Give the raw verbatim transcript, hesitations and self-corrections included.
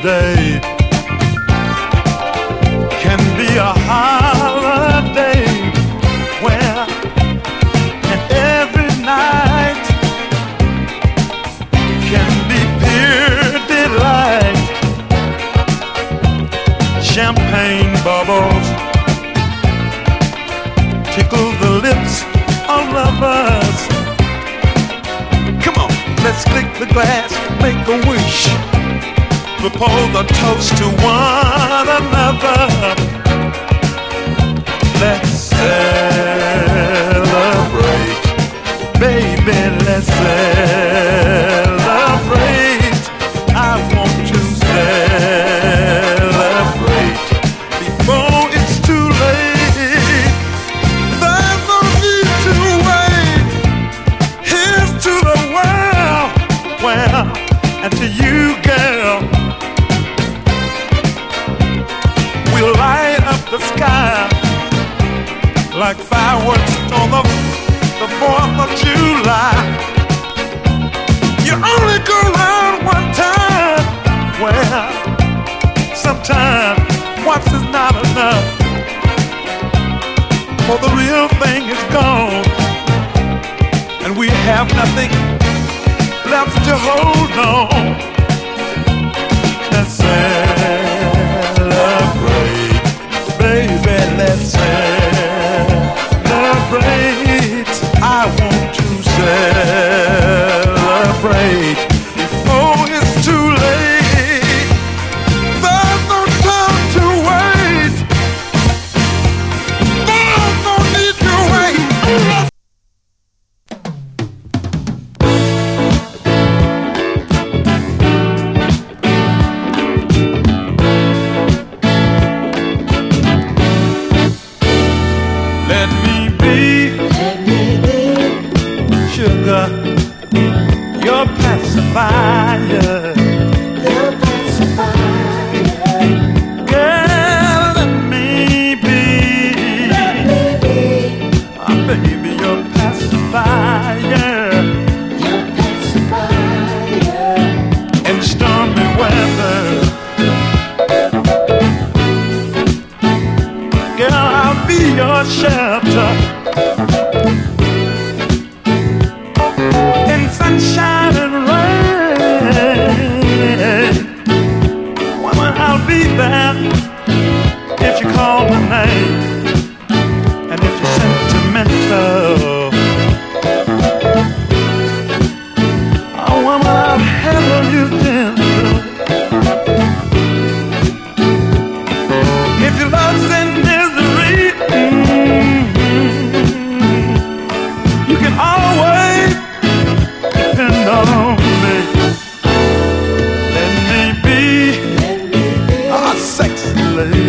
day can be a holiday where and every night can be pure delight. Champagne bubbles tickle the lips of lovers. Come on, let's click the glass, make a wish, propose a toast to one another. Let's celebrate, baby, let's celebrate. I want to celebrate before it's too late. There's no need to wait. Here's to the world, well, and to you, girl. We'll light up the sky like fireworks on the, the fourth of July. You only go round one time. Well, sometimes once is not enough, for the real thing is gone, and we have nothing left to hold on. Let's celebrate, baby, let's celebrate. I want to celebrate before it's too late. There's no time to wait. There's no need to wait. Let me be, let me be, sugar, your pacifier, your pacifier. Girl, let me be, let me be, oh, baby, your pacifier, your pacifier. In stormy weather, girl, I'll be your shelter. In sunshine and rain, woman, I'll be there if you call my name. And if you're sentimental, oh, woman, I'll handle you gentle. If your love's in misery, you can always depend on me. Let me be, let me be a sexy lady.